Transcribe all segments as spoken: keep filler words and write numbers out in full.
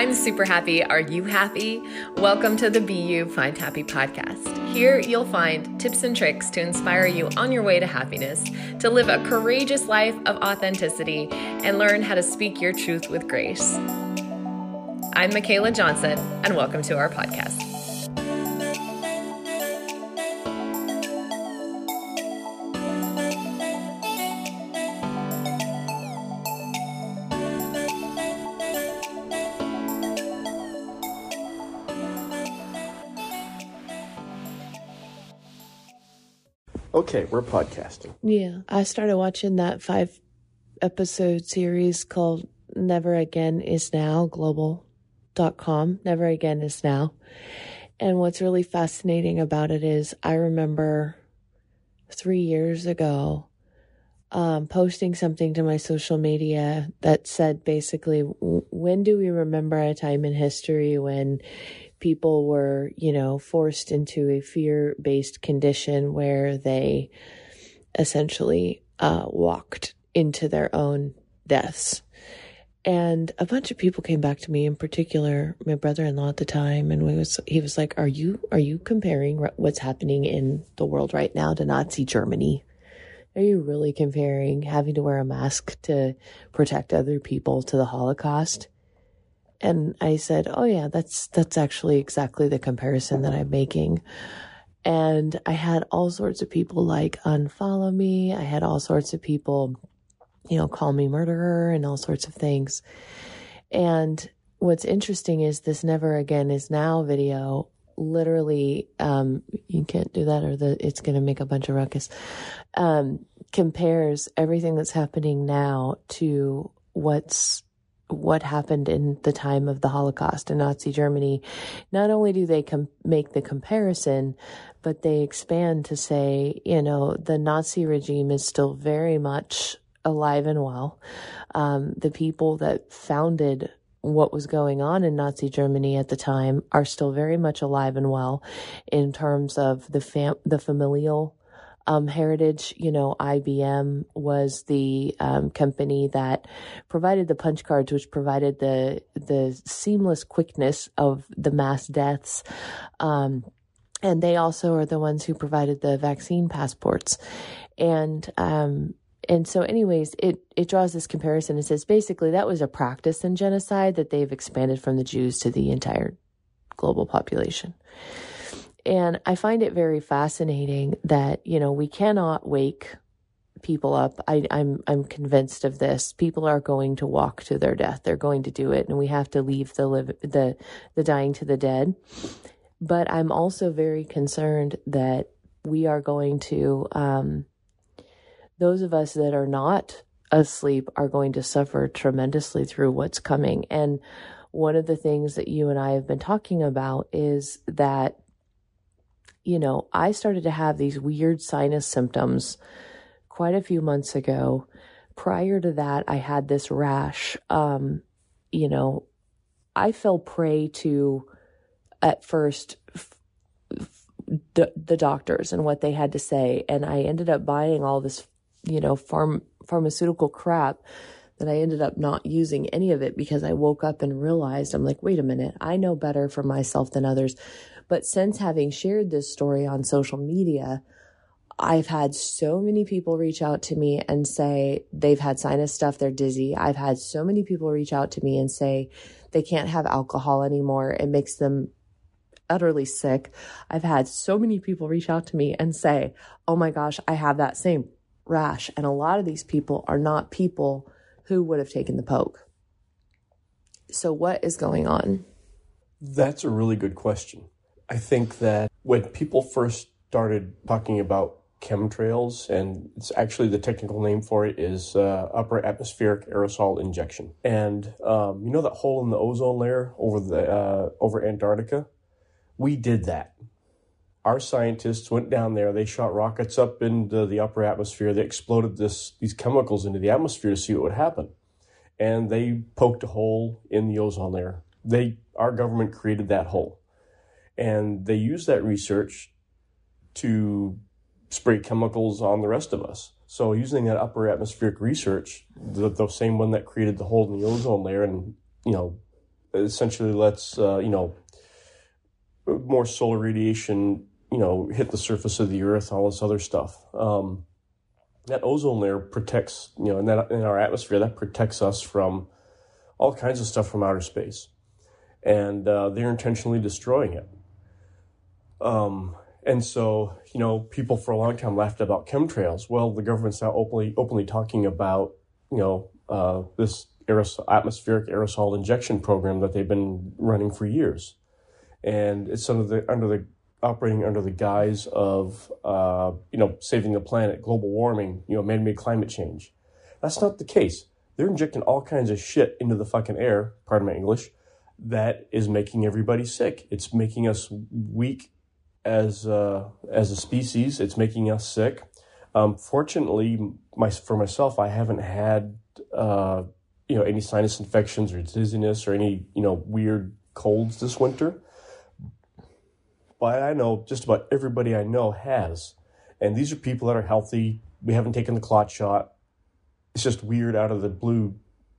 I'm super happy. Are you happy? Welcome to the Be You Find Happy podcast. Here you'll find tips and tricks to inspire you on your way to happiness, to live a courageous life of authenticity, and learn how to speak your truth with grace. I'm Michaela Johnson, and welcome to our podcast. Okay, we're podcasting. Yeah, I started watching that five episode series called Never Again Is Now, global dot com. Never Again Is Now. And what's really fascinating about it is I remember three years ago um, posting something to my social media that said basically, when do we remember a time in history when people were, you know, forced into a fear-based condition where they essentially uh, walked into their own deaths. And a bunch of people came back to me, in particular, my brother-in-law at the time, and we was he was like, are you are you comparing what's happening in the world right now to Nazi Germany? Are you really comparing having to wear a mask to protect other people to the Holocaust? And I said, oh yeah, that's, that's actually exactly the comparison that I'm making. And I had all sorts of people like unfollow me. I had all sorts of people, you know, call me murderer and all sorts of things. And what's interesting is this Never Again Is Now video literally, um, you can't do that or the, it's going to make a bunch of ruckus, um, compares everything that's happening now to what's what happened in the time of the Holocaust in Nazi Germany. Not only do they com- make the comparison, but they expand to say, you know, the Nazi regime is still very much alive and well. Um, the people that founded what was going on in Nazi Germany at the time are still very much alive and well in terms of the fam- the familial Um, heritage. You know, I B M was the um, company that provided the punch cards, which provided the the seamless quickness of the mass deaths. Um, and they also are the ones who provided the vaccine passports. And um, and so anyways, it, it draws this comparison. It says basically that was a practice in genocide that they've expanded from the Jews to the entire global population. And I find it very fascinating that, you know, we cannot wake people up. I, I'm I'm convinced of this. People are going to walk to their death. They're going to do it, and we have to leave the live the the dying to the dead. But I'm also very concerned that we are going to um, those of us that are not asleep are going to suffer tremendously through what's coming. And one of the things that you and I have been talking about is that, you know, I started to have these weird sinus symptoms quite a few months ago. Prior to that, I had this rash. Um, you know, I fell prey to, at first, f- f- the, the doctors and what they had to say. And I ended up buying all this, you know, farm pharmaceutical crap that I ended up not using any of it because I woke up and realized, I'm like, wait a minute, I know better for myself than others. But since having shared this story on social media, I've had so many people reach out to me and say they've had sinus stuff, they're dizzy. I've had so many people reach out to me and say they can't have alcohol anymore. It makes them utterly sick. I've had so many people reach out to me and say, oh my gosh, I have that same rash. And a lot of these people are not people who would have taken the poke. So what is going on? That's a really good question. I think that when people first started talking about chemtrails, and it's actually the technical name for it is uh, upper atmospheric aerosol injection. And um, you know that hole in the ozone layer over the uh, over Antarctica? We did that. Our scientists went down there. They shot rockets up into the upper atmosphere. They exploded this these chemicals into the atmosphere to see what would happen. And they poked a hole in the ozone layer. They, our government created that hole. And they used that research to spray chemicals on the rest of us. So using that upper atmospheric research, the, the same one that created the hole in the ozone layer and, you know, essentially lets, uh, you know, more solar radiation, you know, hit the surface of the earth, all this other stuff. Um, that ozone layer protects, you know, in that in our atmosphere, that protects us from all kinds of stuff from outer space. And uh, they're intentionally destroying it. Um, and so, you know, people for a long time laughed about chemtrails. Well, the government's now openly openly talking about, you know, uh, this aerosol, atmospheric aerosol injection program that they've been running for years. And it's under the, under the operating under the guise of, uh, you know, saving the planet, global warming, you know, man-made climate change. That's not the case. They're injecting all kinds of shit into the fucking air, pardon my English, that is making everybody sick. It's making us weak as uh, as a species. It's making us sick. Um, fortunately, my for myself, I haven't had uh, you know any sinus infections or dizziness or any you know weird colds this winter. But I know just about everybody I know has, and these are people that are healthy. We haven't taken the clot shot. It's just weird out of the blue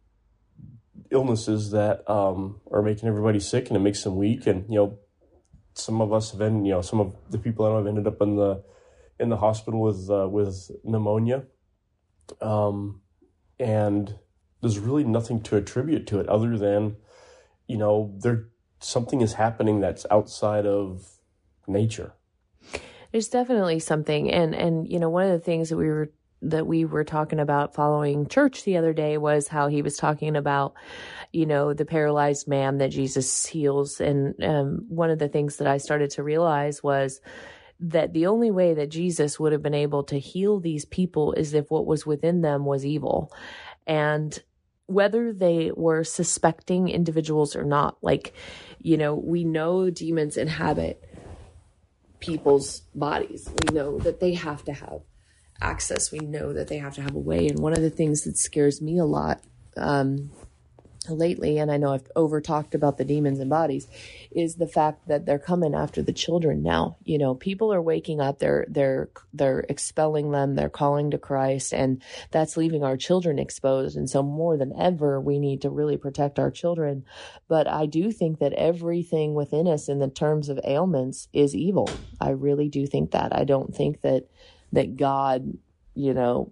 illnesses that um, are making everybody sick, and it makes them weak. And you know, some of us have been, you know, some of the people I know have ended up in the in the hospital with uh, with pneumonia, um, and there's really nothing to attribute to it other than, you know, there something is happening that's outside of nature. There's definitely something, and and you know, one of the things that we were that we were talking about following church the other day was how he was talking about, you know, the paralyzed man that Jesus heals. And um, one of the things that I started to realize was that the only way that Jesus would have been able to heal these people is if what was within them was evil. And whether they were suspecting individuals or not, like, you know, we know demons inhabit people's bodies. We know that they have to have access. We know that they have to have a way. And one of the things that scares me a lot um, lately, and I know I've over talked about the demons and bodies, is the fact that they're coming after the children now. You know, people are waking up, they're, they're, they're expelling them, they're calling to Christ, and that's leaving our children exposed. And so more than ever, we need to really protect our children. But I do think that everything within us in the terms of ailments is evil. I really do think that. I don't think that that God, you know,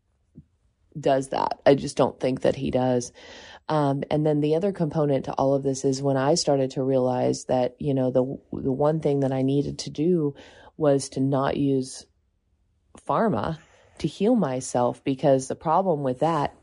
does that. I just don't think that he does. Um, and then the other component to all of this is when I started to realize that, you know, the the one thing that I needed to do was to not use pharma to heal myself, because the problem with that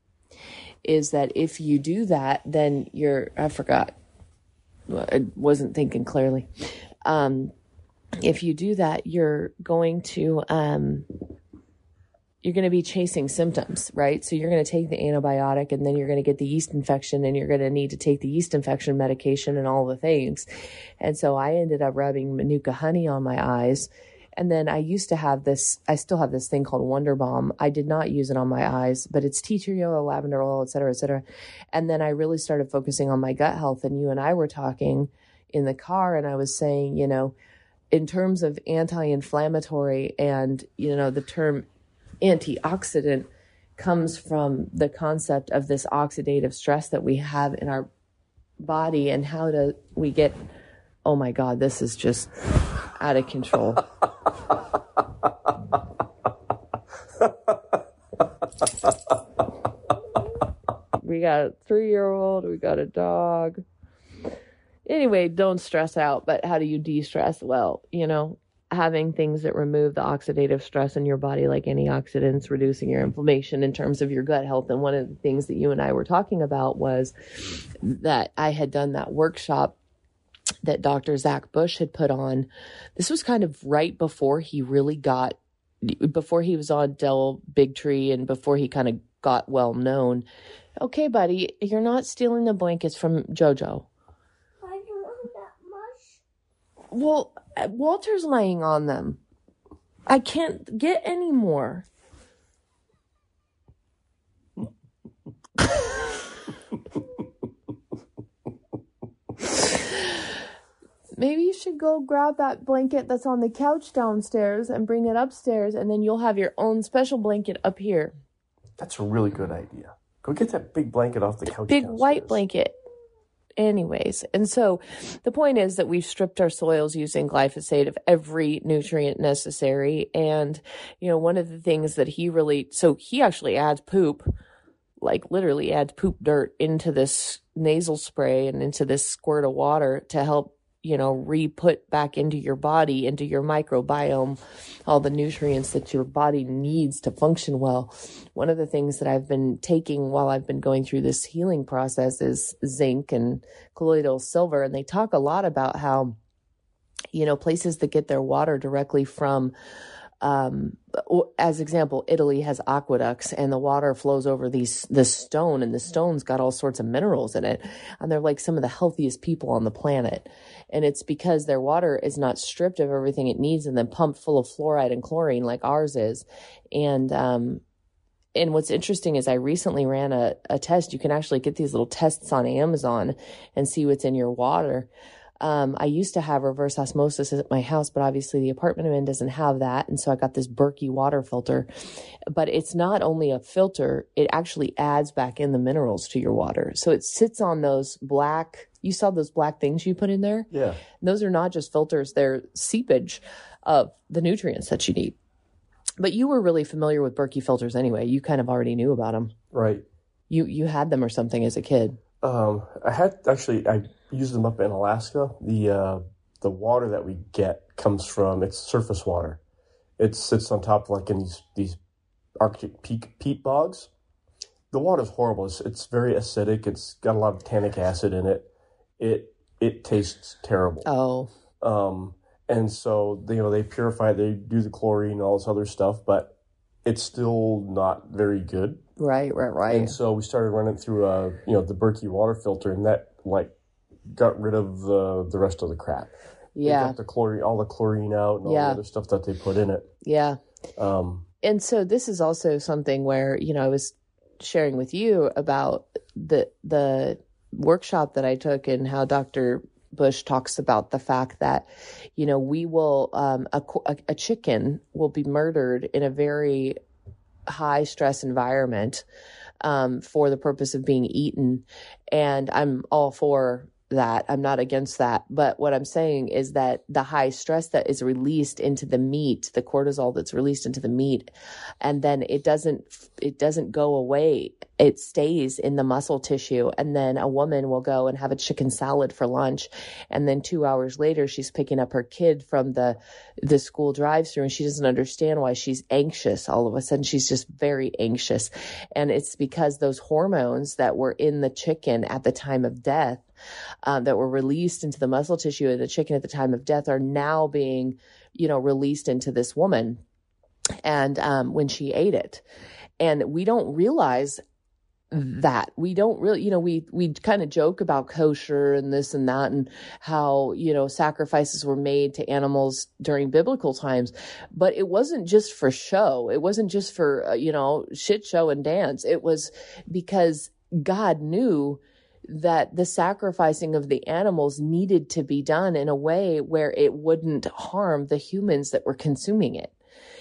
is that if you do that, then you're, I forgot, I wasn't thinking clearly. Um, If you do that, you're going to, um, you're going to be chasing symptoms, right? So you're going to take the antibiotic, and then you're going to get the yeast infection, and you're going to need to take the yeast infection medication and all the things. And so I ended up rubbing Manuka honey on my eyes. And then I used to have this, I still have this thing called Wonder Balm. I did not use it on my eyes, but it's tea tree oil, lavender oil, et cetera, et cetera. And then I really started focusing on my gut health. And you and I were talking in the car, and I was saying, you know, in terms of anti-inflammatory, and, you know, the term antioxidant comes from the concept of this oxidative stress that we have in our body, and how do we get, oh my God, this is just out of control. We got a three-year-old, we got a dog. Anyway, don't stress out, but how do you de-stress? Well, you know, having things that remove the oxidative stress in your body, like antioxidants, reducing your inflammation in terms of your gut health. And one of the things that you and I were talking about was that I had done that workshop that Doctor Zach Bush had put on. This was kind of right before he really got, before he was on Del Bigtree and before he kind of got well known. Okay, buddy, you're not stealing the blankets from JoJo. Well, Walter's laying on them. I can't get any more. Maybe you should go grab that blanket that's on the couch downstairs and bring it upstairs, and then you'll have your own special blanket up here. That's a really good idea. Go get that big blanket off the couch Big downstairs. white blanket. anyways. And so the point is that we've stripped our soils using glyphosate of every nutrient necessary. And, you know, one of the things that he really, so he actually adds poop, like literally adds poop dirt into this nasal spray and into this squirt of water to help, you know, re-put back into your body, into your microbiome, all the nutrients that your body needs to function well. One of the things that I've been taking while I've been going through this healing process is zinc and colloidal silver. And they talk a lot about how, you know, places that get their water directly from Um, as example, Italy has aqueducts and the water flows over these, the stone, and the stone's got all sorts of minerals in it. And they're like some of the healthiest people on the planet. And it's because their water is not stripped of everything it needs and then pumped full of fluoride and chlorine like ours is. And, um, and what's interesting is I recently ran a, a test. You can actually get these little tests on Amazon and see what's in your water. Um, I used to have reverse osmosis at my house, but obviously the apartment I'm in doesn't have that. And so I got this Berkey water filter, but it's not only a filter, it actually adds back in the minerals to your water. So it sits on those black, you saw those black things you put in there? Yeah. Those are not just filters, they're seepage of the nutrients that you need. But you were really familiar with Berkey filters anyway. You kind of already knew about them. Right. You, you had them or something as a kid. Um, I had actually, I used them up in Alaska. The, uh, the water that we get comes from, it's surface water. It sits on top, like in these, these Arctic peak, peat bogs. The water's horrible. It's, it's very acidic. It's got a lot of tannic acid in it. It, it tastes terrible. Oh. Um, and so, you know, they purify, they do the chlorine and all this other stuff, but it's still not very good. Right, right, right. And so we started running through, uh, you know, the Berkey water filter, and that, like, got rid of the the rest of the crap. Yeah. They got the chlorine, all the chlorine out and all yeah. the other stuff that they put in it. Yeah. Um, and so this is also something where, you know, I was sharing with you about the the workshop that I took and how Doctor Bush talks about the fact that, you know, we will, um, a, a chicken will be murdered in a very high stress environment, um, for the purpose of being eaten. And I'm all for that. I'm not against that. But what I'm saying is that the high stress that is released into the meat, the cortisol that's released into the meat, and then it doesn't, it doesn't go away. It stays in the muscle tissue. And then a woman will go and have a chicken salad for lunch. And then two hours later, she's picking up her kid from the, the school drive-thru, and she doesn't understand why she's anxious. All of a sudden, she's just very anxious. And it's because those hormones that were in the chicken at the time of death, Um, that were released into the muscle tissue of the chicken at the time of death are now being, you know, released into this woman. And, um, when she ate it, and we don't realize that we don't really, you know, we, we kind of joke about kosher and this and that and how, you know, sacrifices were made to animals during biblical times, but it wasn't just for show. It wasn't just for, uh, you know, shit show and dance. It was because God knew that the sacrificing of the animals needed to be done in a way where it wouldn't harm the humans that were consuming it.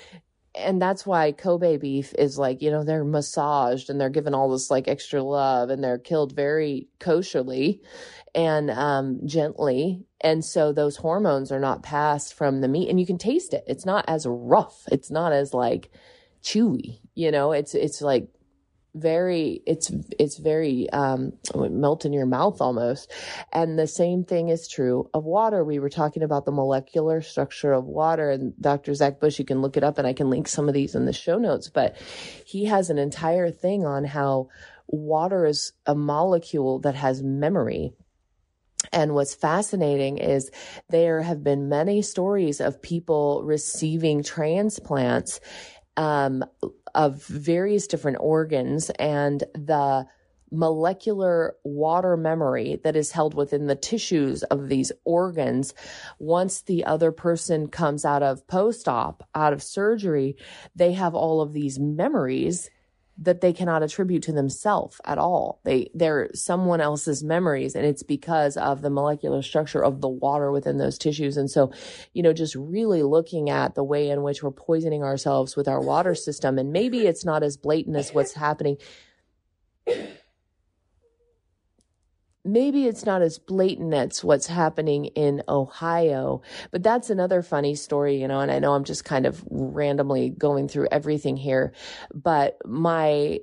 And that's why Kobe beef is like, you know, they're massaged and they're given all this like extra love and they're killed very kosherly and um, gently. And so those hormones are not passed from the meat, and you can taste it. It's not as rough. It's not as like chewy, you know, it's, it's like, very, it's, it's very, um, melt in your mouth almost. And the same thing is true of water. We were talking about the molecular structure of water, and Doctor Zach Bush, you can look it up and I can link some of these in the show notes, but he has an entire thing on how water is a molecule that has memory. And what's fascinating is there have been many stories of people receiving transplants, um, of various different organs, and the molecular water memory that is held within the tissues of these organs. Once the other person comes out of post-op, out of surgery, they have all of these memories that they cannot attribute to themselves at all. They, they're someone else's memories, and it's because of the molecular structure of the water within those tissues. And so, you know, just really looking at the way in which we're poisoning ourselves with our water system, and maybe it's not as blatant as what's happening. maybe it's not as blatant as what's happening in Ohio, but that's another funny story, you know, and I know I'm just kind of randomly going through everything here, but my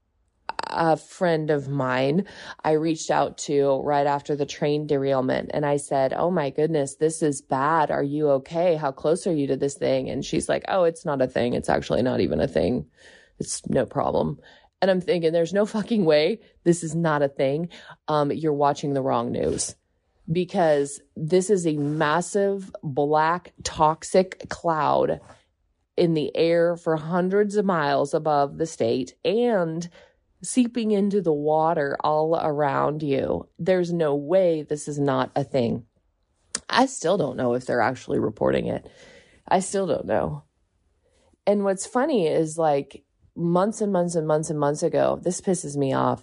a friend of mine I reached out to right after the train derailment, and I said, oh my goodness, this is bad. Are you okay? How close are you to this thing? And she's like, oh, it's not a thing. It's actually not even a thing. It's no problem. And I'm thinking, there's no fucking way this is not a thing. Um, you're watching the wrong news, because this is a massive black toxic cloud in the air for hundreds of miles above the state and seeping into the water all around you. There's no way this is not a thing. I still don't know if they're actually reporting it. I still don't know. And what's funny is, like, months and months and months and months ago, this pisses me off.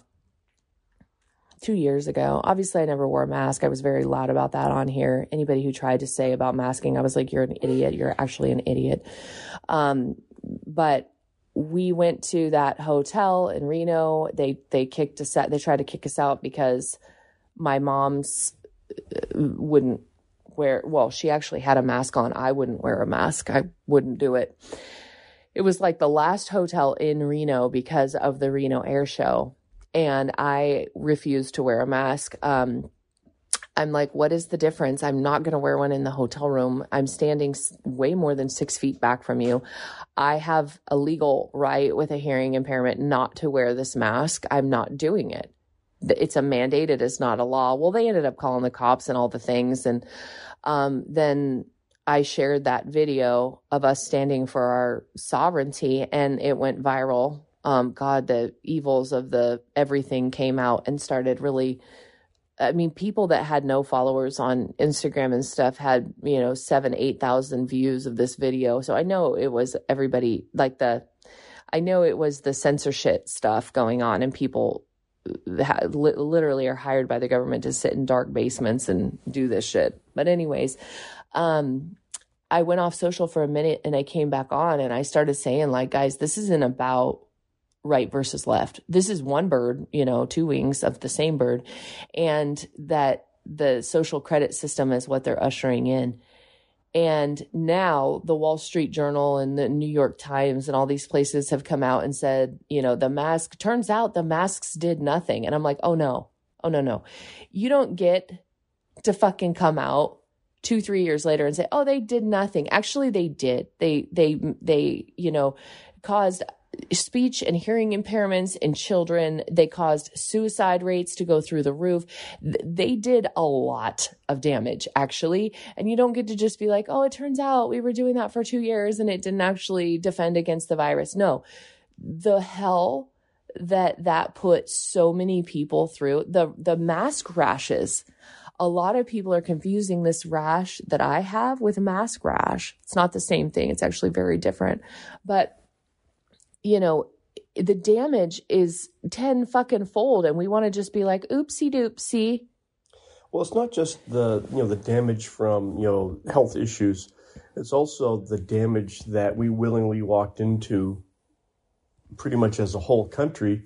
Two years ago, obviously I never wore a mask. I was very loud about that on here. Anybody who tried to say about masking, I was like, you're an idiot. You're actually an idiot. Um, but we went to that hotel in Reno. They, they kicked us out. They tried to kick us out because my mom's wouldn't wear, well, she actually had a mask on. I wouldn't wear a mask. I wouldn't do it. It was like the last hotel in Reno because of the Reno Air Show. And I refused to wear a mask. Um, I'm like, what is the difference? I'm not going to wear one in the hotel room. I'm standing way more than six feet back from you. I have a legal right with a hearing impairment not to wear this mask. I'm not doing it. It's a mandate. It is not a law. Well, they ended up calling the cops and all the things. And um, then I shared that video of us standing for our sovereignty, and it went viral. Um, God, the evils of the everything came out and started really, I mean, people that had no followers on Instagram and stuff had, you know, seven, eight thousand views of this video. So I know it was everybody, like the, I know it was the censorship stuff going on, and people ha- li- literally are hired by the government to sit in dark basements and do this shit. But anyways, um, I went off social for a minute and I came back on, and I started saying, like, guys, this isn't about right versus left. This is one bird, you know, two wings of the same bird, and that the social credit system is what they're ushering in. And now the Wall Street Journal and the New York Times and all these places have come out and said, you know, the mask, turns out the masks did nothing. And I'm like, oh no, oh no, no. You don't get to fucking come out two, three years later and say, oh, they did nothing. Actually, they did. They, they, they, you know, caused speech and hearing impairments in children. They caused suicide rates to go through the roof. They did a lot of damage, actually. And you don't get to just be like, oh, it turns out we were doing that for two years and it didn't actually defend against the virus. No, the hell that that put so many people through, the, the mask rashes. A lot of people are confusing this rash that I have with mask rash. It's not the same thing. It's actually very different. But you know, the damage is ten fucking fold, and we want to just be like, oopsie doopsie. Well, it's not just the, you know, the damage from, you know, health issues. It's also the damage that we willingly walked into pretty much as a whole country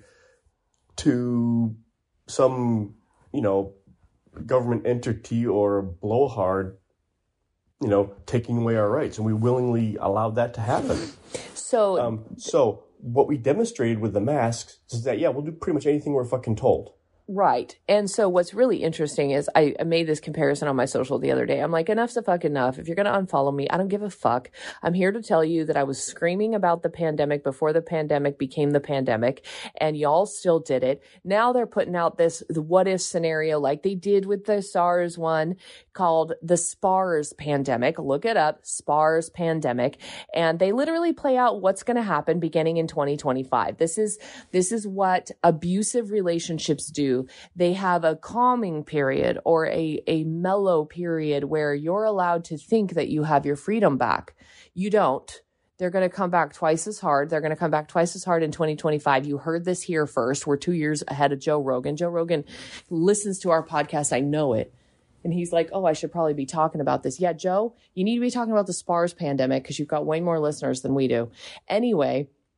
to some, you know, government entity or blowhard, you know, taking away our rights. And we willingly allowed that to happen. So, um, so what we demonstrated with the masks is that, yeah, we'll do pretty much anything we're fucking told. Right. And so what's really interesting is I, I made this comparison on my social the other day. I'm like, enough's a fuck enough. If you're going to unfollow me, I don't give a fuck. I'm here to tell you that I was screaming about the pandemic before the pandemic became the pandemic, and y'all still did it. Now they're putting out this the what if scenario like they did with the SARS one called the SPARS pandemic. Look it up, SPARS pandemic. And they literally play out what's going to happen beginning in twenty twenty-five. This is, this is what abusive relationships do. They have a calming period or a, a mellow period where you're allowed to think that you have your freedom back. You don't. They're going to come back twice as hard. They're going to come back twice as hard in twenty twenty-five. You heard this here first. We're two years ahead of Joe Rogan. Joe Rogan listens to our podcast. I know it. And he's like, oh, I should probably be talking about this. Yeah, Joe, you need to be talking about the SPARS pandemic because you've got way more listeners than we do. Anyway,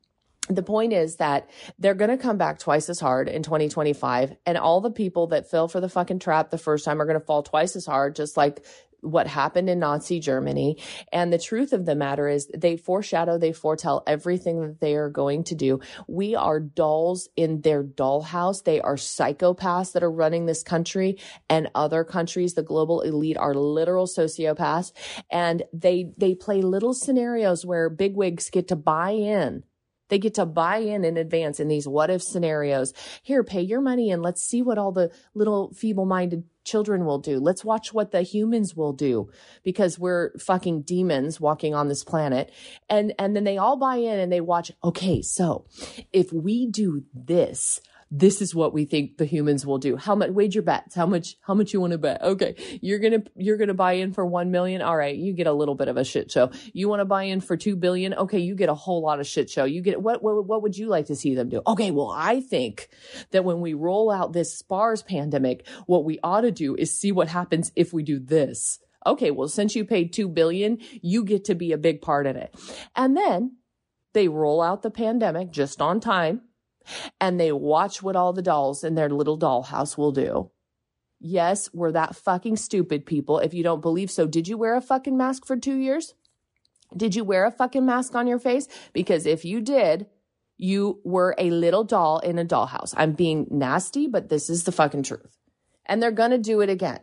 the point is that they're going to come back twice as hard in twenty twenty-five. And all the people that fell for the fucking trap the first time are going to fall twice as hard, just like what happened in Nazi Germany. And the truth of the matter is they foreshadow, they foretell everything that they are going to do. We are dolls in their dollhouse. They are psychopaths that are running this country and other countries. The global elite are literal sociopaths. And they, they play little scenarios where bigwigs get to buy in. They get to buy in in advance in these what if scenarios. Here, pay your money and let's see what all the little feeble-minded children will do. Let's watch what the humans will do because we're fucking demons walking on this planet. And, and then they all buy in and they watch, okay, so if we do this, this is what we think the humans will do. How much, wager bets? How much, how much you want to bet? Okay. You're going to, you're going to buy in for one million. All right. You get a little bit of a shit show. You want to buy in for two billion. Okay. You get a whole lot of shit show. You get, what, what, what would you like to see them do? Okay. Well, I think that when we roll out this SPARS pandemic, what we ought to do is see what happens if we do this. Okay. Well, since you paid two billion, you get to be a big part in it. And then they roll out the pandemic just on time. And they watch what all the dolls in their little dollhouse will do. Yes, we're that fucking stupid, people. If you don't believe so, did you wear a fucking mask for two years? Did you wear a fucking mask on your face? Because if you did, you were a little doll in a dollhouse. I'm being nasty, but this is the fucking truth. And they're going to do it again.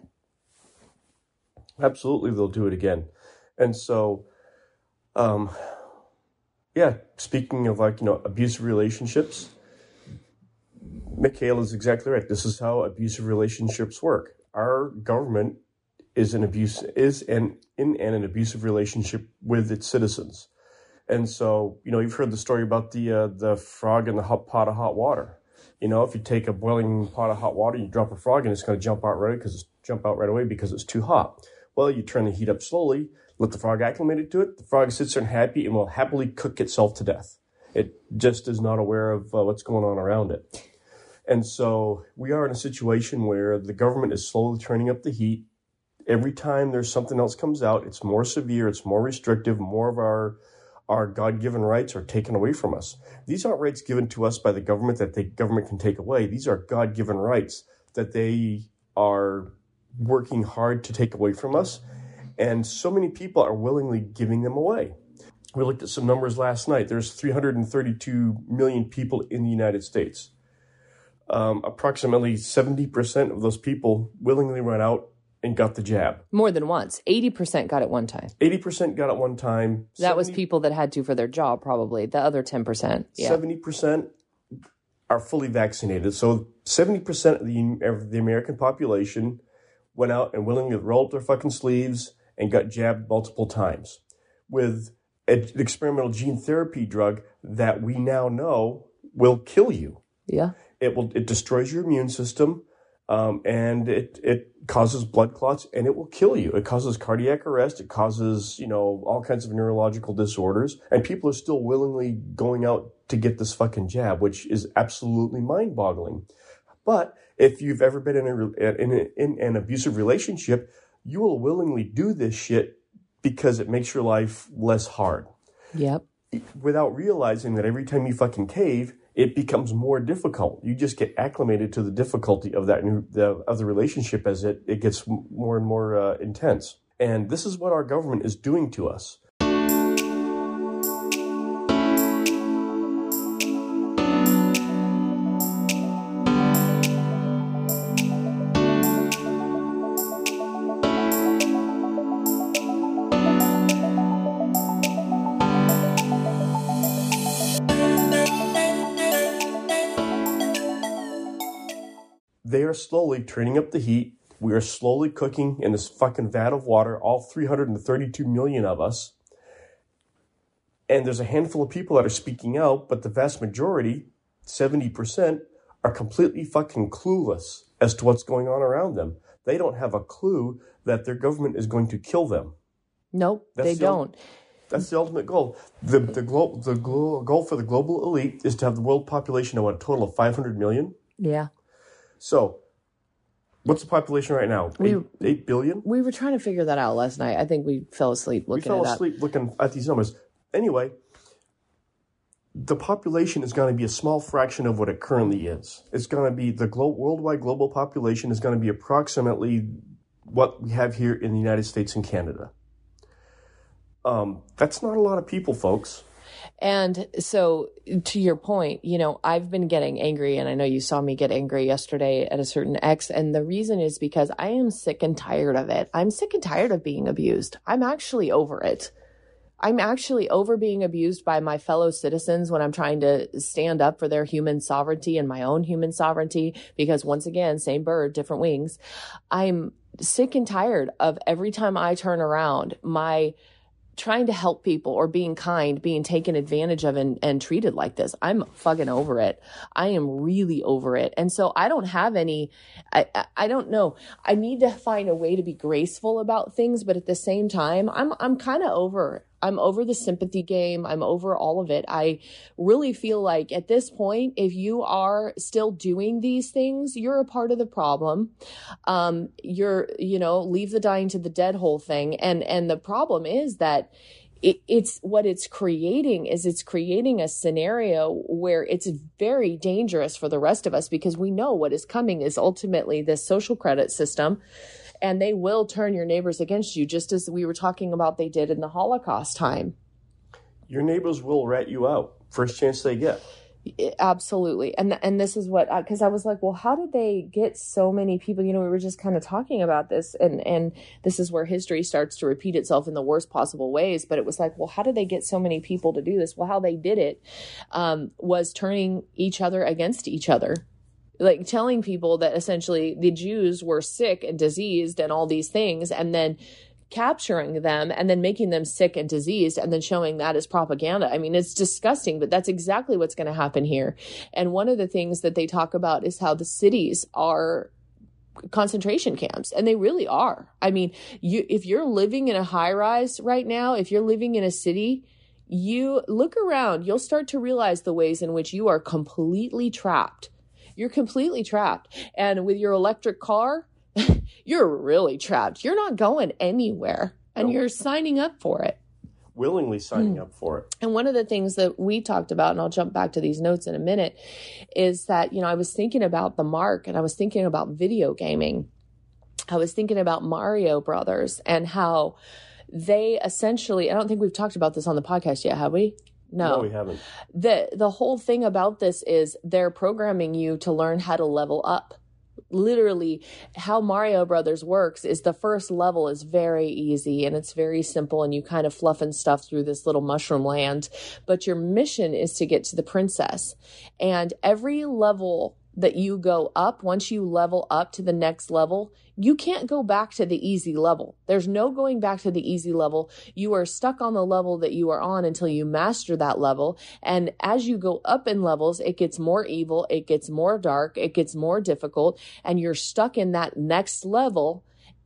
Absolutely, they'll do it again. And so, um, yeah, speaking of like, you know, abusive relationships, Michaela is exactly right. This is how abusive relationships work. Our government is an abuse is an in, in an abusive relationship with its citizens, and so you know you've heard the story about the uh, the frog in the hot pot of hot water. You know, if you take a boiling pot of hot water, you drop a frog, and it's going to jump out right because jump out right away because it's too hot. Well, you turn the heat up slowly, let the frog acclimate to it. The frog sits there and happy and will happily cook itself to death. It just is not aware of uh, what's going on around it. And so we are in a situation where the government is slowly turning up the heat. Every time there's something else comes out, it's more severe, it's more restrictive, more of our our God-given rights are taken away from us. These aren't rights given to us by the government that the government can take away. These are God-given rights that they are working hard to take away from us. And so many people are willingly giving them away. We looked at some numbers last night. There's three hundred thirty-two million people in the United States. Um, approximately seventy percent of those people willingly went out and got the jab. More than once. eighty percent got it one time. eighty percent got it one time. That seventy was people that had to for their job, probably. The other ten percent. Yeah. seventy percent are fully vaccinated. So seventy percent of the, of the American population went out and willingly rolled up their fucking sleeves and got jabbed multiple times with an experimental gene therapy drug that we now know will kill you. Yeah. It will. It destroys your immune system, um, and it it causes blood clots, and it will kill you. It causes cardiac arrest. It causes you know all kinds of neurological disorders, and people are still willingly going out to get this fucking jab, which is absolutely mind-boggling. But if you've ever been in a in, a, in an abusive relationship, you will willingly do this shit because it makes your life less hard. Yep. Without realizing that every time you fucking cave, it becomes more difficult. You just get acclimated to the difficulty of that new, the, of the relationship as it, it gets more and more uh, intense. And this is what our government is doing to us. They are slowly turning up the heat. We are slowly cooking in this fucking vat of water, all three hundred thirty-two million of us. And there's a handful of people that are speaking out, but the vast majority, seventy percent, are completely fucking clueless as to what's going on around them. They don't have a clue that their government is going to kill them. Nope, That's they the don't. Ul- that's the ultimate goal. The the, glo- the glo- goal for the global elite is to have the world population of a total of five hundred million. Yeah. So, what's the population right now? We, eight, eight billion? We were trying to figure that out last night. I think we fell asleep looking at that. We fell asleep looking at these numbers. Anyway, the population is going to be a small fraction of what it currently is. It's going to be the glo- worldwide global population is going to be approximately what we have here in the United States and Canada. Um, that's not a lot of people, folks. And so to your point, you know, I've been getting angry, and I know you saw me get angry yesterday at a certain ex. And the reason is because I am sick and tired of it. I'm sick and tired of being abused. I'm actually over it. I'm actually over being abused by my fellow citizens when I'm trying to stand up for their human sovereignty and my own human sovereignty, because once again, same bird, different wings. I'm sick and tired of every time I turn around, my trying to help people or being kind, being taken advantage of and, and treated like this. I'm fucking over it. I am really over it. And so I don't have any, I, I, I don't know. I need to find a way to be graceful about things, but at the same time, I'm, I'm kind of over it. I'm over the sympathy game. I'm over all of it. I really feel like at this point, if you are still doing these things, you're a part of the problem. Um, you're, you know, leave the dying to the dead whole thing. And, and the problem is that it, it's what it's creating is it's creating a scenario where it's very dangerous for the rest of us, because we know what is coming is ultimately this social credit system. And they will turn your neighbors against you, just as we were talking about they did in the Holocaust time. Your neighbors will rat you out first chance they get. Absolutely. And and this is what, because I was like, well, how did they get so many people? You know, we were just kind of talking about this, and, and this is where history starts to repeat itself in the worst possible ways. But it was like, well, how did they get so many people to do this? Well, how they did it um, was turning each other against each other. Like telling people that essentially the Jews were sick and diseased and all these things, and then capturing them and then making them sick and diseased and then showing that as propaganda. I mean, it's disgusting, but that's exactly what's going to happen here. And one of the things that they talk about is how the cities are concentration camps, and they really are. I mean, you, if you're living in a high rise right now, if you're living in a city, you look around, you'll start to realize the ways in which you are completely trapped. You're completely trapped. And with your electric car, you're really trapped. You're not going anywhere, and nope. You're signing up for it. Willingly signing mm. up for it. And one of the things that we talked about, and I'll jump back to these notes in a minute, is that, you know, I was thinking about the mark, and I was thinking about video gaming. I was thinking about Mario Brothers and how they essentially, I don't think we've talked about this on the podcast yet, have we? No. no, we haven't. The the whole thing about this is they're programming you to learn how to level up. Literally, how Mario Brothers works is the first level is very easy and it's very simple, and you kind of fluff and stuff through this little mushroom land. But your mission is to get to the princess. And every level that you go up, once you level up to the next level, you can't go back to the easy level. There's no going back to the easy level. You are stuck on the level that you are on until you master that level. And as you go up in levels, it gets more evil, it gets more dark, it gets more difficult, and you're stuck in that next level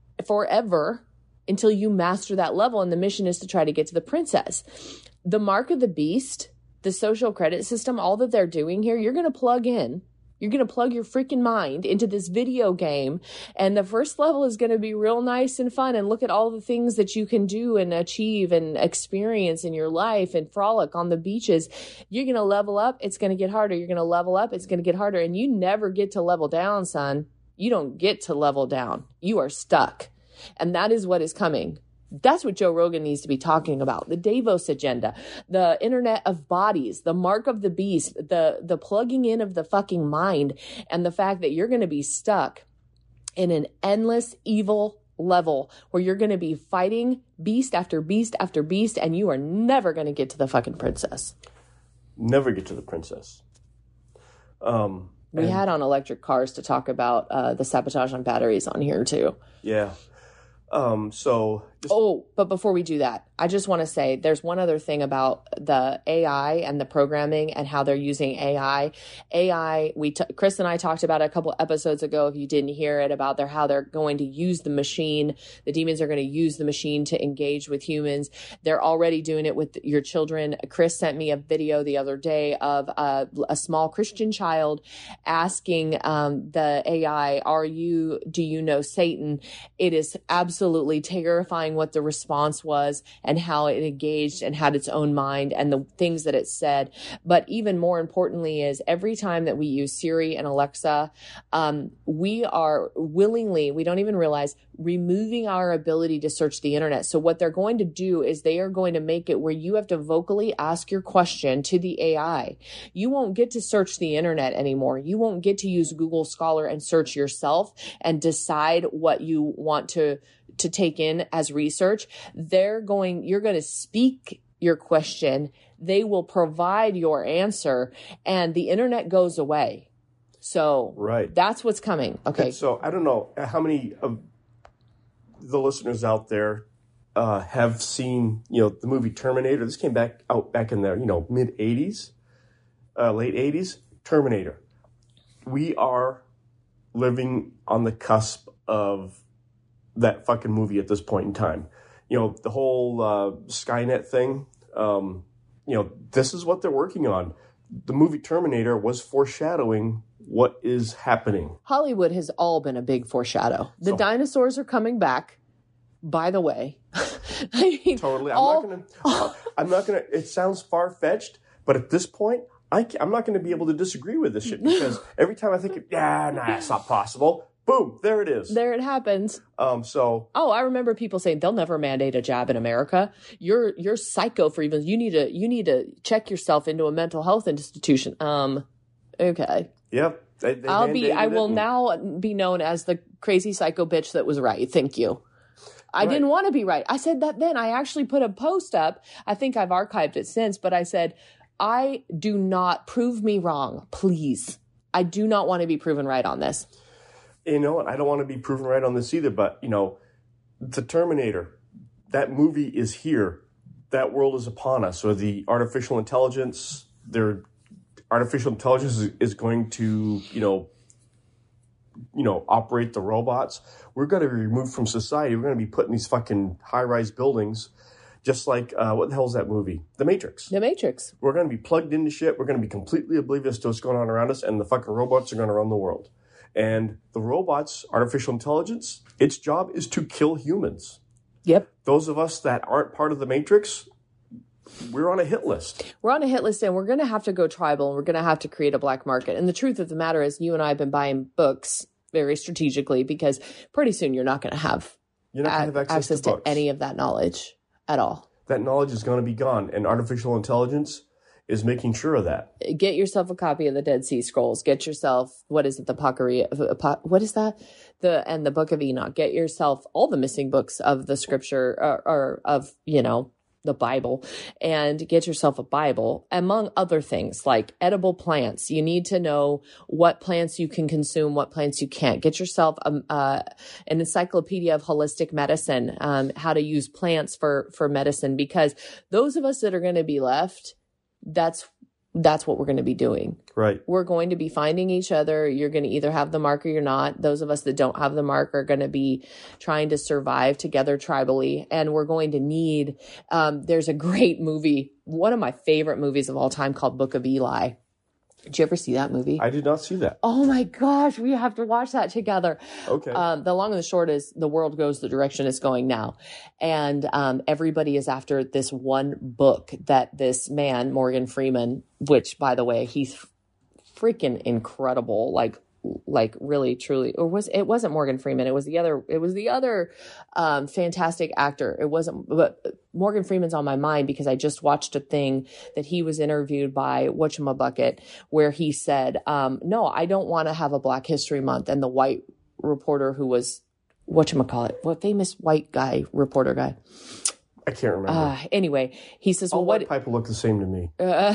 forever until you master that level. And the mission is to try to get to the princess. The mark of the beast, the social credit system, all that they're doing here, you're going to plug in. You're going to plug your freaking mind into this video game, and the first level is going to be real nice and fun, and look at all the things that you can do and achieve and experience in your life and frolic on the beaches. You're going to level up. It's going to get harder. You're going to level up. It's going to get harder, and you never get to level down, son. You don't get to level down. You are stuck, and that is what is coming. That's what Joe Rogan needs to be talking about. The Davos agenda, the internet of bodies, the mark of the beast, the, the plugging in of the fucking mind, and the fact that you're going to be stuck in an endless evil level where you're going to be fighting beast after beast after beast, and you are never going to get to the fucking princess. Never get to the princess. Um, we and- had on electric cars to talk about uh, the sabotage on batteries on here too. Yeah. Um, so. Just- oh, but before we do that, I just want to say there's one other thing about the A I and the programming and how they're using A I. A I, we t- Chris and I talked about it a couple episodes ago, if you didn't hear it, about their, how they're going to use the machine. The demons are going to use the machine to engage with humans. They're already doing it with your children. Chris sent me a video the other day of a, a small Christian child asking um, the A I, are you, do you know Satan? It is absolutely terrifying what the response was and how it engaged and had its own mind and the things that it said. But even more importantly is every time that we use Siri and Alexa, um, we are willingly, we don't even realize, removing our ability to search the internet. So what they're going to do is they are going to make it where you have to vocally ask your question to the A I. You won't get to search the internet anymore. You won't get to use Google Scholar and search yourself and decide what you want to, to take in as research. They're going, you're going to speak your question. They will provide your answer and the internet goes away. So right. That's what's coming. Okay. And so I don't know how many of the listeners out there uh, have seen, you know, the movie Terminator. This came back out back in the, you know, mid eighties, uh, late eighties. Terminator. We are living on the cusp of that fucking movie at this point in time. You know, the whole uh, Skynet thing. Um, you know, this is what they're working on. The movie Terminator was foreshadowing what is happening. Hollywood has all been a big foreshadow. The so, dinosaurs are coming back, by the way. I mean, totally. I'm all, not going to, I'm not going to, it sounds far-fetched, but at this point, I can't, I'm not going to be able to disagree with this shit because every time I think, yeah, nah, it's not possible. Boom, there it is. There it happens. Um, so. Oh, I remember people saying they'll never mandate a jab in America. You're you're psycho for even you need to you need to check yourself into a mental health institution. Um, okay. Yep. They, they I'll be. I will and... now be known as the crazy psycho bitch that was right. Thank you. I right. didn't want to be right. I said that then. I actually put a post up. I think I've archived it since, but I said, I do not prove me wrong, please. I do not want to be proven right on this. You know what? I don't want to be proven right on this either, but, you know, the Terminator, that movie is here. That world is upon us. So the artificial intelligence, their artificial intelligence is, is going to, you know, you know, operate the robots. We're going to be removed from society. We're going to be put in these fucking high-rise buildings, just like, uh, what the hell is that movie? The Matrix. The Matrix. We're going to be plugged into shit. We're going to be completely oblivious to what's going on around us, and the fucking robots are going to run the world. And the robots, artificial intelligence, its job is to kill humans. Yep. Those of us that aren't part of the Matrix, we're on a hit list. We're on a hit list, and we're going to have to go tribal, and we're going to have to create a black market. And the truth of the matter is, you and I have been buying books very strategically because pretty soon you're not going to have, you're not gonna have access, access to, to any of that knowledge at all. That knowledge is going to be gone, and artificial intelligence is making sure of that. Get yourself a copy of the Dead Sea Scrolls. Get yourself, what is it, the Apocrypha, what is that? The and the Book of Enoch. Get yourself all the missing books of the scripture, or, or of, you know, the Bible, and get yourself a Bible, among other things like edible plants. You need to know what plants you can consume, what plants you can't. Get yourself um, uh, an encyclopedia of holistic medicine, um, how to use plants for, for medicine, because those of us that are going to be left, that's that's what we're going to be doing. Right. We're going to be finding each other. You're going to either have the mark or you're not. Those of us that don't have the mark are going to be trying to survive together tribally. And we're going to need, um, there's a great movie, one of my favorite movies of all time, called Book of Eli. Did you ever see that movie? I did not see that. Oh my gosh, we have to watch that together. Okay. Um, the long and the short is the world goes the direction it's going now. And um, everybody is after this one book that this man, Morgan Freeman, which, by the way, he's freaking incredible. Like, like really, truly, or was it wasn't Morgan Freeman. It was the other, it was the other um, fantastic actor. It wasn't, but Morgan Freeman's on my mind because I just watched a thing that he was interviewed by Whatchamabucket, where he said, um, no, I don't want to have a Black History Month. And the white reporter who was, whatchamacallit, what famous white guy, reporter guy. I can't remember. Uh, anyway, he says, well, all what? white people look the same to me. Uh,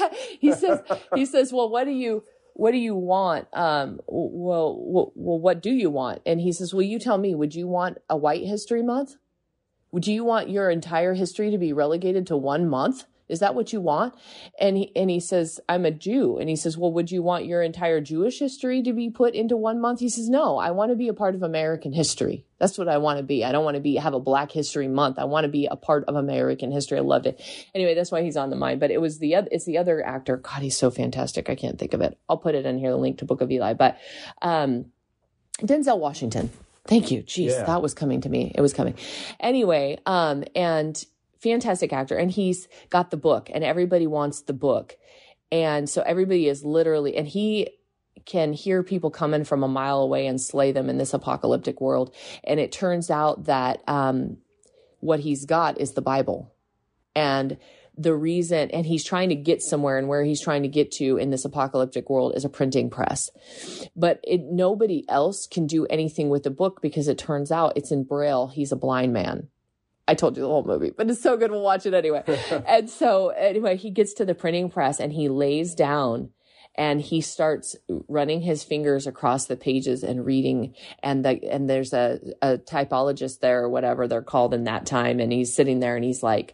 he says, he says, well, what do you, what do you want? Um, well, well, well, what do you want? And he says, well, you tell me, would you want a White History Month? Would you want your entire history to be relegated to one month? Is that what you want? And he, and he says, I'm a Jew. And he says, well, would you want your entire Jewish history to be put into one month? He says, no, I want to be a part of American history. That's what I want to be. I don't want to be, have a Black History Month. I want to be a part of American history. I loved it. Anyway, that's why he's on the mind. But it was the other, it's the other actor. God, he's so fantastic. I can't think of it. I'll put it in here, the link to Book of Eli. But, um, Denzel Washington. Thank you. Jeez, Yeah. that was coming to me. It was coming. Anyway, um, and fantastic actor. And he's got the book, and everybody wants the book. And so everybody is literally, and he can hear people coming from a mile away and slay them in this apocalyptic world. And it turns out that um, what he's got is the Bible. And the reason, and he's trying to get somewhere, and where he's trying to get to in this apocalyptic world is a printing press. But it, nobody else can do anything with the book because it turns out it's in Braille. He's a blind man. I told you the whole movie, but it's so good. We'll watch it anyway. And so anyway, he gets to the printing press and he lays down and he starts running his fingers across the pages and reading. And the, and there's a, a typologist there or whatever they're called in that time. And he's sitting there and he's like,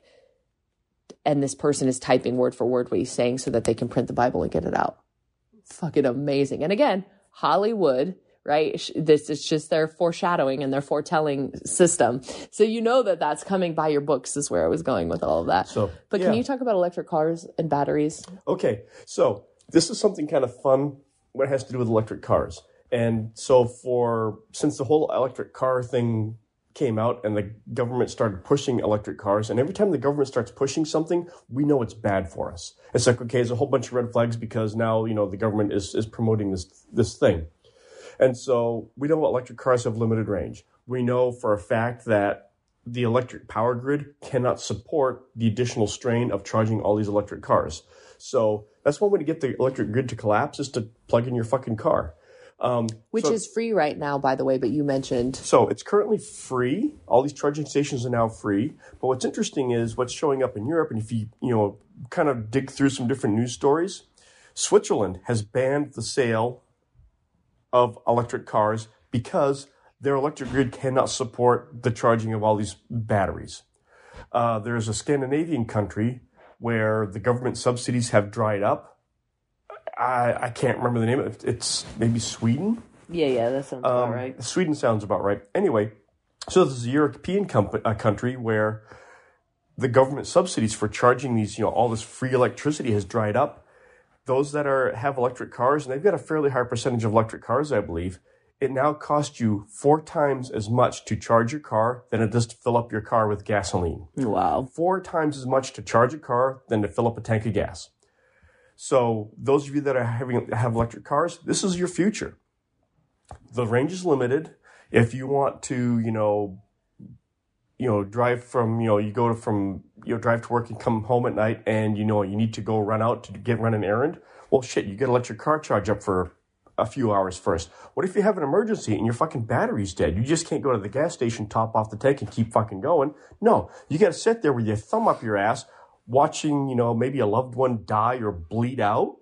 and this person is typing word for word what he's saying so that they can print the Bible and get it out. Fucking amazing. And again, Hollywood, right? This is just their foreshadowing and their foretelling system. So you know that that's coming by your books is where I was going with all of that. So, but yeah. Can you talk about electric cars and batteries? Okay. So this is something kind of fun when it has to do with electric cars. And so for, since the whole electric car thing came out and the government started pushing electric cars, and every time the government starts pushing something, we know it's bad for us. It's like, okay, there's a whole bunch of red flags because now, you know, the government is, is promoting this, this thing. And so we know electric cars have limited range. We know for a fact that the electric power grid cannot support the additional strain of charging all these electric cars. So that's one way to get the electric grid to collapse is to plug in your fucking car. Um, Which so, is free right now, by the way, but you mentioned. So it's currently free. All these charging stations are now free. But what's interesting is what's showing up in Europe. And if you, you know, kind of dig through some different news stories, Switzerland has banned the sale of electric cars because their electric grid cannot support the charging of all these batteries. Uh, there's a Scandinavian country where the government subsidies have dried up. I, I can't remember the name of it. It's maybe Sweden. Yeah, yeah, that sounds um, about right. Sweden sounds about right. Anyway, so this is a European com- a country where the government subsidies for charging these, you know, all this free electricity has dried up. Those that are have electric cars, and they've got a fairly high percentage of electric cars, I believe, it now costs you four times as much to charge your car than it does to fill up your car with gasoline. Wow. Four times as much to charge a car than to fill up a tank of gas. So those of you that are having have electric cars, this is your future. The range is limited. If you want to, you know, you know, drive from, you know, you go to from, you know, drive to work and come home at night and, you know, you need to go run out to get run an errand. Well, shit, you get electric car charge up for a few hours first. What if you have an emergency and your fucking battery's dead? You just can't go to the gas station, top off the tank and keep fucking going. No, you got to sit there with your thumb up your ass, watching, you know, maybe a loved one die or bleed out.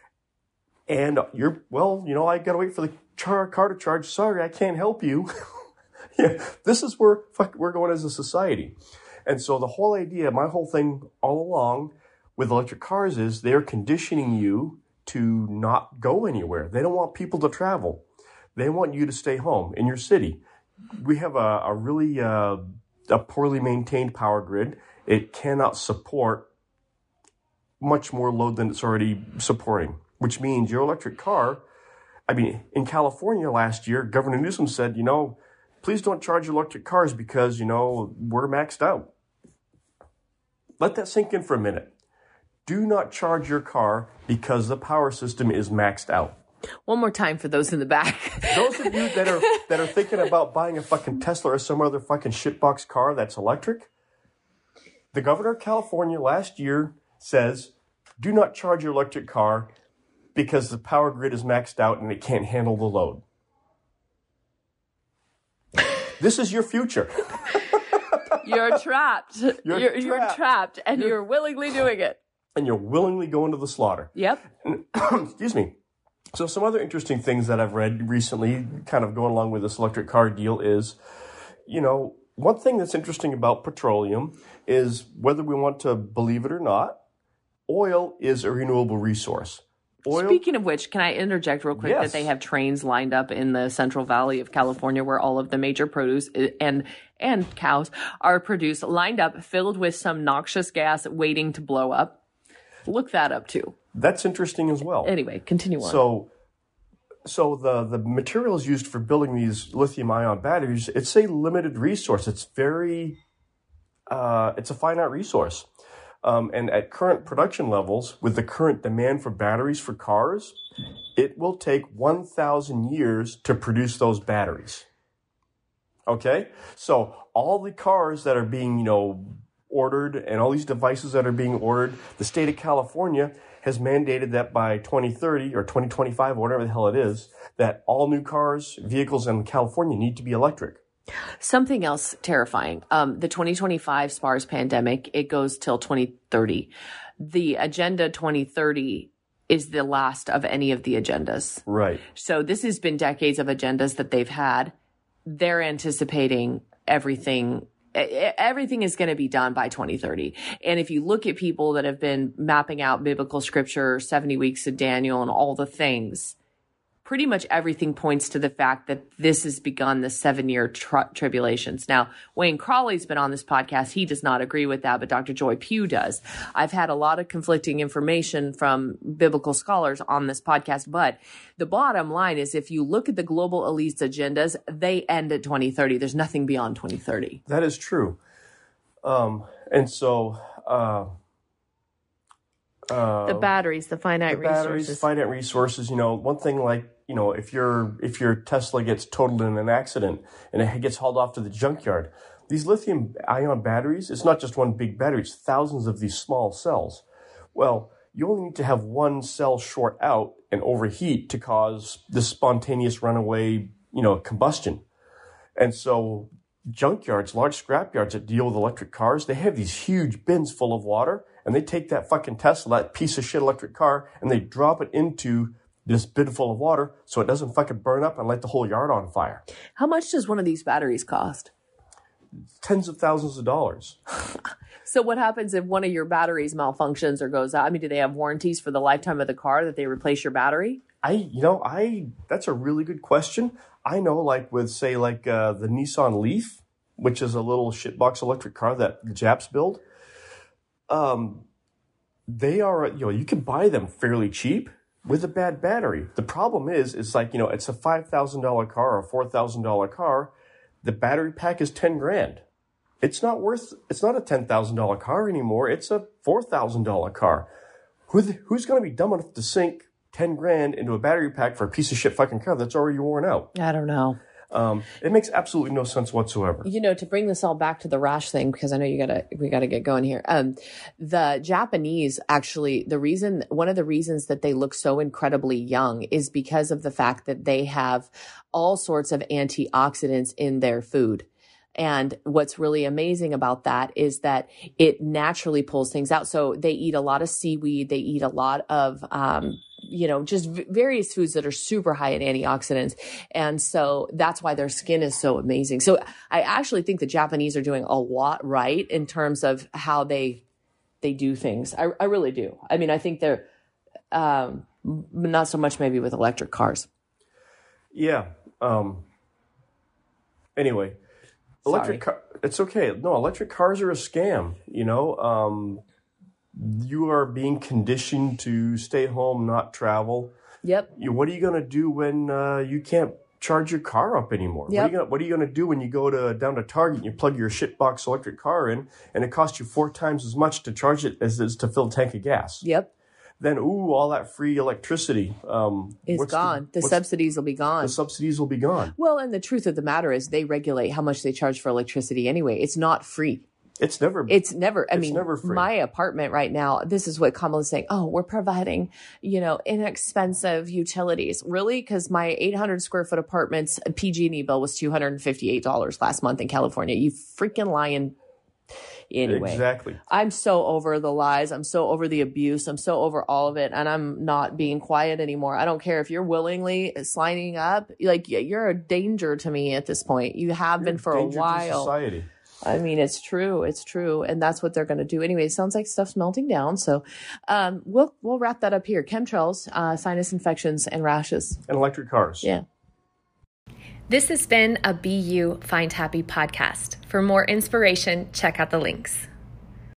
And you're, well, you know, I got to wait for the char- car to charge. Sorry, I can't help you. Yeah, this is where fuck, we're going as a society. And so the whole idea, my whole thing all along with electric cars is they're conditioning you to not go anywhere. They don't want people to travel. They want you to stay home in your city. We have a, a really uh, a poorly maintained power grid. It cannot support much more load than it's already supporting, which means your electric car, I mean, in California last year, Governor Newsom said, you know, please don't charge your electric cars because, you know, we're maxed out. Let that sink in for a minute. Do not charge your car because the power system is maxed out. One more time for those in the back. Those of you that are that are thinking about buying a fucking Tesla or some other fucking shitbox car that's electric, the governor of California last year says, do not charge your electric car because the power grid is maxed out and it can't handle the load. This is your future. You're trapped. You're, You're you're, trapped. you're trapped, and you're, you're willingly doing it. And you're willingly going to the slaughter. Yep. And, excuse me. So some other interesting things that I've read recently, kind of going along with this electric car deal is, you know, one thing that's interesting about petroleum is whether we want to believe it or not, oil is a renewable resource. Oil, Speaking of which, can I interject real quick Yes. that they have trains lined up in the Central Valley of California where all of the major produce and and cows are produced, lined up, filled with some noxious gas waiting to blow up. Look that up too. That's interesting as well. Anyway, continue on. So So the, the materials used for building these lithium-ion batteries, it's a limited resource. It's very, uh, it's a finite resource. Um, and at current production levels, with the current demand for batteries for cars, it will take one thousand years to produce those batteries. Okay? So all the cars that are being, you know, ordered and all these devices that are being ordered, the state of California has mandated that by twenty thirty or twenty twenty-five, or whatever the hell it is, that all new cars, vehicles in California need to be electric. Something else terrifying. Um, the twenty twenty-five SPARS pandemic, it goes till twenty thirty. The Agenda twenty thirty is the last of any of the agendas. Right. So this has been decades of agendas that they've had. They're anticipating everything. Everything is going to be done by twenty thirty. And if you look at people that have been mapping out biblical scripture, seventy weeks of Daniel and all the things, pretty much everything points to the fact that this has begun the seven-year tri- tribulations. Now, Wayne Crawley's been on this podcast. He does not agree with that, but Doctor Joy Pugh does. I've had a lot of conflicting information from biblical scholars on this podcast, but the bottom line is if you look at the global elite's agendas, they end at twenty thirty. There's nothing beyond twenty thirty. That is true. Um, and so... Uh, uh, the batteries, the finite the resources. batteries, finite resources, you know, one thing like, you know, if your if your Tesla gets totaled in an accident and it gets hauled off to the junkyard, these lithium ion batteries, it's not just one big battery, it's thousands of these small cells. Well, you only need to have one cell short out and overheat to cause this spontaneous runaway, you know, combustion. And so junkyards, large scrapyards that deal with electric cars, they have these huge bins full of water, and they take that fucking Tesla, that piece of shit electric car, and they drop it into this bin full of water so it doesn't fucking burn up and light the whole yard on fire. How much does one of these batteries cost? Tens of thousands of dollars. So what happens if one of your batteries malfunctions or goes out? I mean, do they have warranties for the lifetime of the car that they replace your battery? I, you know, I, that's a really good question. I know, like with, say, like uh, the Nissan Leaf, which is a little shitbox electric car that the Japs build. Um, they are, you know, you can buy them fairly cheap with a bad battery. The problem is, it's like, you know, it's a five thousand dollars car or a four thousand dollars car. The battery pack is ten grand. It's not worth, it's not a ten thousand dollars car anymore. It's a four thousand dollars car. Who the, who's going to be dumb enough to sink ten grand into a battery pack for a piece of shit fucking car that's already worn out? I don't know. Um, it makes absolutely no sense whatsoever. You know, to bring this all back to the rash thing, because I know you gotta, we gotta get going here. Um, the Japanese actually, the reason, one of the reasons that they look so incredibly young is because of the fact that they have all sorts of antioxidants in their food. And what's really amazing about that is that it naturally pulls things out. So they eat a lot of seaweed. They eat a lot of, um, you know, just v- various foods that are super high in antioxidants. And so that's why their skin is so amazing. So I actually think the Japanese are doing a lot right in terms of how they, they do things. I, I really do. I mean, I think they're, um, not so much maybe with electric cars. Yeah. Um, anyway. Electric car, it's okay. No, electric cars are a scam. You know, um, you are being conditioned to stay home, not travel. Yep. You, what are you going to do when uh, you can't charge your car up anymore? Yep. What are you gonna, what are you going to do when you go to down to Target and you plug your shitbox electric car in and it costs you four times as much to charge it as it is to fill a tank of gas? Yep. Then, ooh, all that free electricity um, is gone. The, the subsidies will be gone. The subsidies will be gone. Well, and the truth of the matter is they regulate how much they charge for electricity anyway. It's not free. It's never. It's never. I it's mean, never free. My apartment right now, this is what Kamala's saying. Oh, we're providing, you know, inexpensive utilities. Really? Because my eight hundred square foot apartment's P G and E bill was two hundred fifty-eight dollars last month in California. You freaking lying. Anyway, exactly. I'm so over the lies. I'm so over the abuse. I'm so over all of it. And I'm not being quiet anymore. I don't care if you're willingly signing up. Like, you're a danger to me at this point. You have you're been for a while. To society. I mean, it's true. It's true. And that's what they're going to do. Anyway, it sounds like stuff's melting down. So um, we'll we'll wrap that up here. Chemtrails, uh, sinus infections, and rashes. And electric cars. Yeah. This has been a B U Find Happy podcast. For more inspiration, check out the links.